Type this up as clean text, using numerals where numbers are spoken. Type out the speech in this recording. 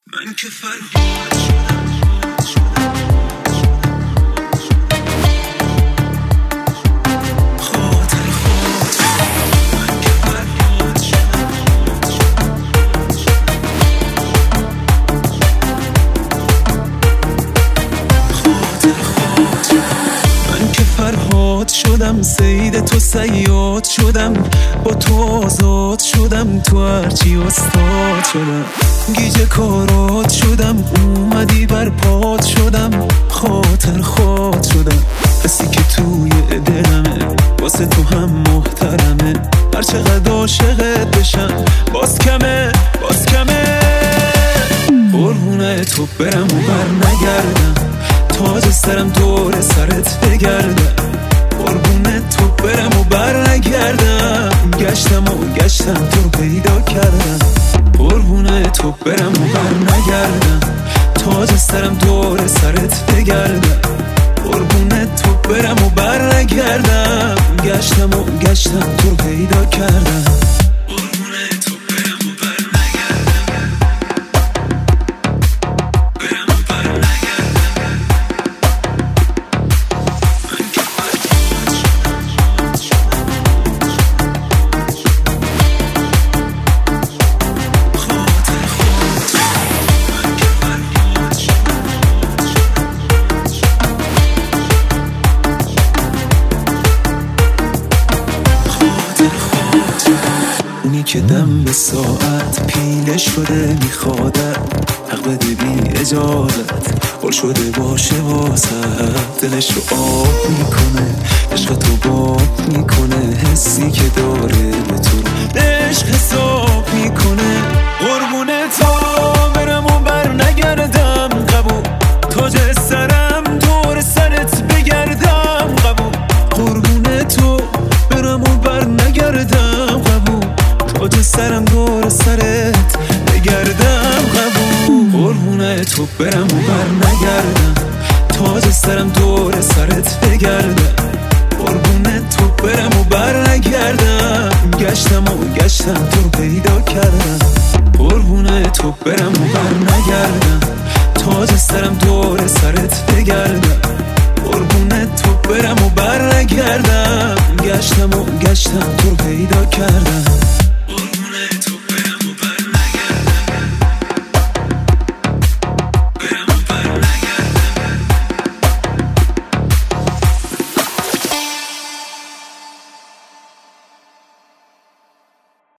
من که فرهاد شدم خاطر خود من که فرهاد شدم خاطر خود من که فرهاد شدم صید تو صیاد شدم با تو آزاد شدم تو هرچی استاد شدم گیج کارات شدم اومدی بر پات شدم خاطر خود شدم حسی که توی دلمه واسه تو هم محترمه هر چقدر عاشقت بشم باز کمه باز کمه قربونه تو برم و بر نگردم تاج سرم دور سرت بگردم قربونه تو برم و بر نگردم گشتم و گشتم تو رو پیدا کردم قربونه تو برم و بر نگردم تاج سرم دور سرت بگردم قربونه تو برم و بر نگردم گشتم و گشتم تو رو پیدا کردم قربونه تو برم و بر نگردم برم و بر نگردم من که فرهاد شدم خاطر خود من که فرهاد شدم خاطر خود اونی که دم به ساعت پیله شده میخوادت حق بده بی اجازت قول شده باشه واسه دلش رو آب میکنه عشق تو باب میکنه حسی که داره به تو عشق حساب میکنه قربونه تا برم و بر نگردم قبول تاج سرم دور سرت بگردم قبول قربونه تو برم و بر نگردم قبول تاج سرم دور سرت بگردم قبول قربونه تو برم و بر نگردم تاج سرم دور سرت بگردم قربونه تو برم و بر نگردم گشتم و گشتم تو رو پیدا کردم قربونه تو برم و بر نگردم تاج سرم دور سرت بگردم قربونه تو برم و بر نگردم گشتم و گشتم تو رو پیدا کردم